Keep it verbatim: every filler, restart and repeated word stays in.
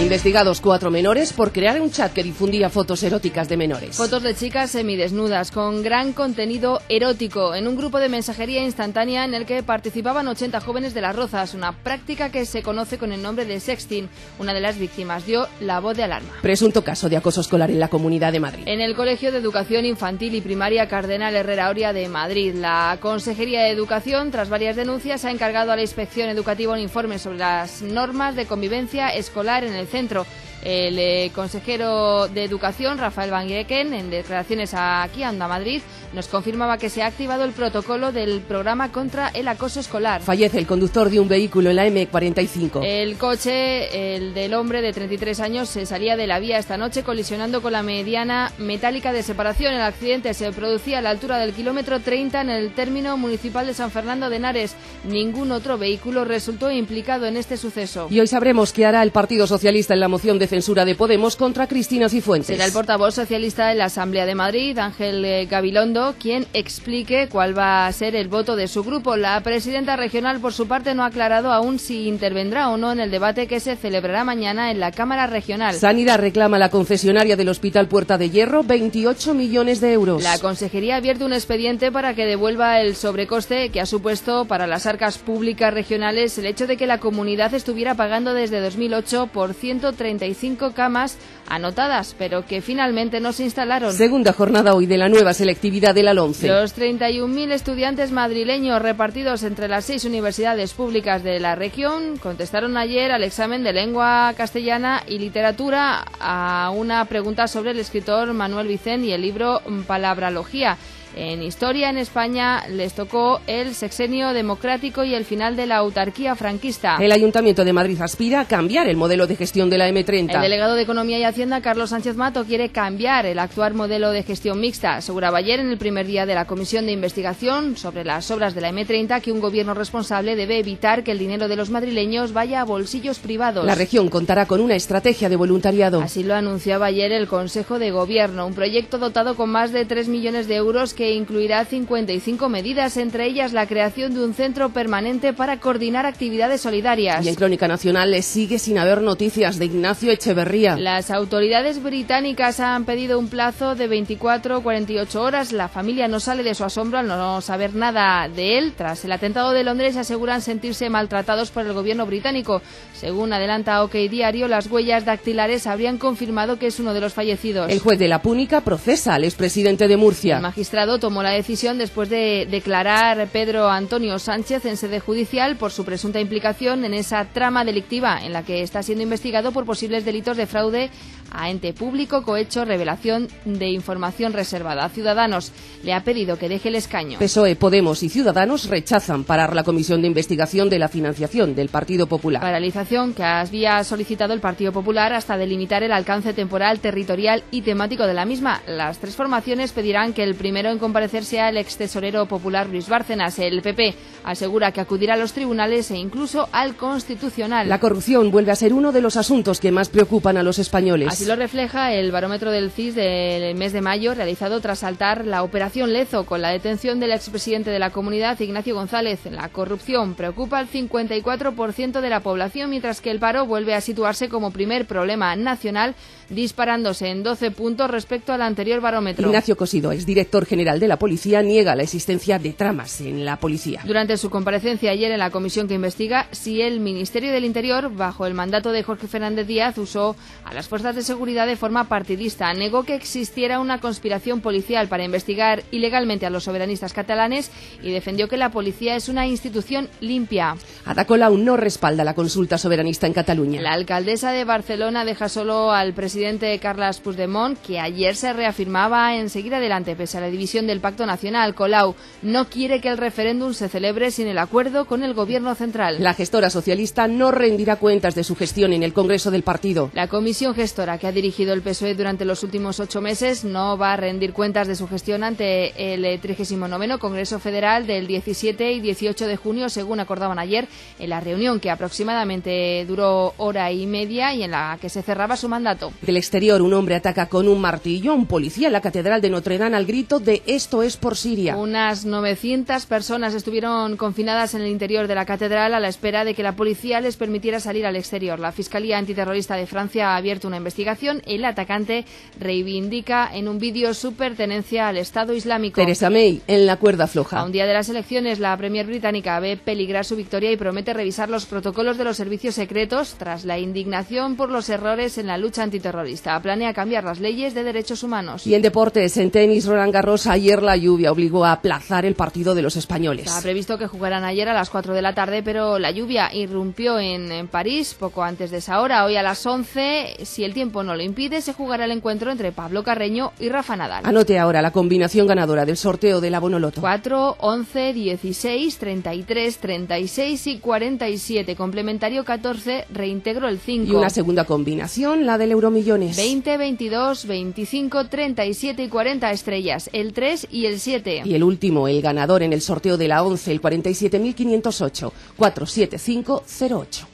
Investigados cuatro menores por crear un chat que difundía fotos eróticas de menores. Fotos de chicas semidesnudas con gran contenido erótico en un grupo de mensajería instantánea en el que participaban ochenta jóvenes de Las Rozas, una práctica que se conoce con el nombre de sexting. Una de las víctimas dio la voz de alarma. Presunto caso de acoso escolar en la Comunidad de Madrid. En el Colegio de Educación Infantil y Primaria Cardenal Herrera Oria de Madrid, la Consejería de Educación, tras varias denuncias, ha encargado a la Inspección Educativa un informe sobre las normas de convivencia escolar en el centro. El eh, consejero de Educación, Rafael Van Guieken, en declaraciones aquí a Onda Madrid, nos confirmaba que se ha activado el protocolo del programa contra el acoso escolar. Fallece el conductor de un vehículo en la eme cuarenta y cinco. El coche, el del hombre de treinta y tres años, se salía de la vía esta noche colisionando con la mediana metálica de separación. El accidente se producía a la altura del kilómetro treinta en el término municipal de San Fernando de Henares. Ningún otro vehículo resultó implicado en este suceso. Y hoy sabremos qué hará el Partido Socialista en la moción de censura de Podemos contra Cristina Cifuentes. Será el portavoz socialista en la Asamblea de Madrid, Ángel Gabilondo, quien explique cuál va a ser el voto de su grupo. La presidenta regional, por su parte, no ha aclarado aún si intervendrá o no en el debate que se celebrará mañana en la Cámara Regional. Sanidad reclama a la concesionaria del Hospital Puerta de Hierro veintiocho millones de euros. La Consejería ha abierto un expediente para que devuelva el sobrecoste que ha supuesto para las arcas públicas regionales el hecho de que la comunidad estuviera pagando desde dos mil ocho por ciento treinta y cinco camas anotadas, pero que finalmente no se instalaron. Segunda jornada hoy de la nueva selectividad de la LOMCE. Los treinta y un mil estudiantes madrileños repartidos entre las seis universidades públicas de la región contestaron ayer al examen de lengua castellana y literatura a una pregunta sobre el escritor Manuel Vicent y el libro Palabrología. En Historia, en España, les tocó el sexenio democrático y el final de la autarquía franquista. El Ayuntamiento de Madrid aspira a cambiar el modelo de gestión de la eme treinta. El delegado de Economía y Hacienda, Carlos Sánchez Mato, quiere cambiar el actual modelo de gestión mixta. Aseguraba ayer en el primer día de la Comisión de Investigación sobre las obras de la eme treinta que un gobierno responsable debe evitar que el dinero de los madrileños vaya a bolsillos privados. La región contará con una estrategia de voluntariado. Así lo anunciaba ayer el Consejo de Gobierno, un proyecto dotado con más de tres millones de euros que que incluirá cincuenta y cinco medidas, entre ellas la creación de un centro permanente para coordinar actividades solidarias. Y en Crónica Nacional les sigue sin haber noticias de Ignacio Echeverría. Las autoridades británicas han pedido un plazo de veinticuatro a cuarenta y ocho horas. La familia no sale de su asombro al no saber nada de él. Tras el atentado de Londres aseguran sentirse maltratados por el gobierno británico. Según adelanta OK Diario, las huellas dactilares habrían confirmado que es uno de los fallecidos. El juez de la Púnica procesa al expresidente de Murcia. El magistrado tomó la decisión después de declarar Pedro Antonio Sánchez en sede judicial por su presunta implicación en esa trama delictiva en la que está siendo investigado por posibles delitos de fraude a ente público, cohecho, revelación de información reservada. Ciudadanos le ha pedido que deje el escaño. P S O E, Podemos y Ciudadanos rechazan parar la comisión de investigación de la financiación del Partido Popular. Paralización que había solicitado el Partido Popular hasta delimitar el alcance temporal, territorial y temático de la misma. Las tres formaciones pedirán que el primero en comparecer sea el ex tesorero popular Luis Bárcenas. El P P asegura que acudirá a los tribunales e incluso al Constitucional. La corrupción vuelve a ser uno de los asuntos que más preocupan a los españoles. Así lo refleja el barómetro del C I S del mes de mayo, realizado tras saltar la Operación Lezo con la detención del expresidente de la comunidad, Ignacio González. La corrupción preocupa al cincuenta y cuatro por ciento de la población, mientras que el paro vuelve a situarse como primer problema nacional, disparándose en doce puntos respecto al anterior barómetro. Ignacio Cosido, exdirector general de la Policía, niega la existencia de tramas en la policía. Durante su comparecencia ayer en la comisión que investiga si el Ministerio del Interior, bajo el mandato de Jorge Fernández Díaz, usó a las fuerzas de seguridad de forma partidista, negó que existiera una conspiración policial para investigar ilegalmente a los soberanistas catalanes y defendió que la policía es una institución limpia. Ada Colau no respalda la consulta soberanista en Cataluña. La alcaldesa de Barcelona deja solo al presidente Carles Puigdemont, que ayer se reafirmaba en seguir adelante pese a la división del Pacto Nacional. Colau no quiere que el referéndum se celebre sin el acuerdo con el gobierno central. La gestora socialista no rendirá cuentas de su gestión en el Congreso del partido. La comisión gestora que ha dirigido el P S O E durante los últimos ocho meses no va a rendir cuentas de su gestión ante el trigésimo noveno Congreso Federal del diecisiete y dieciocho de junio, según acordaban ayer en la reunión que aproximadamente duró hora y media y en la que se cerraba su mandato. Del exterior, un hombre ataca con un martillo a un policía en la Catedral de Notre Dame al grito de Esto es por Siria. Unas novecientas personas estuvieron confinadas en el interior de la catedral a la espera de que la policía les permitiera salir al exterior. La Fiscalía Antiterrorista de Francia ha abierto una investigación. El atacante reivindica en un vídeo su pertenencia al Estado Islámico. Theresa May en la cuerda floja. A un día de las elecciones, la premier británica ve peligrar su victoria y promete revisar los protocolos de los servicios secretos tras la indignación por los errores en la lucha antiterrorista. Planea cambiar las leyes de derechos humanos. Y en deportes, en tenis, Roland Garros, ayer la lluvia obligó a aplazar el partido de los españoles. Estaba previsto que jugaran ayer a las cuatro de la tarde, pero la lluvia irrumpió en, en París poco antes de esa hora. Hoy a las once, si el tiempo no lo impide, se jugará el encuentro entre Pablo Carreño y Rafa Nadal. Anote ahora la combinación ganadora del sorteo de la Bonoloto. cuatro, once, dieciséis, treinta y tres, treinta y seis y cuarenta y siete. Complementario catorce, reintegro el cinco. Y una segunda combinación, la del Euromillones. veinte, veintidós, veinticinco, treinta y siete y cuarenta estrellas, el tres y el siete. Y el último, el ganador en el sorteo de la once, el cuarenta y siete mil quinientos ocho, cuatro siete cinco cero ocho.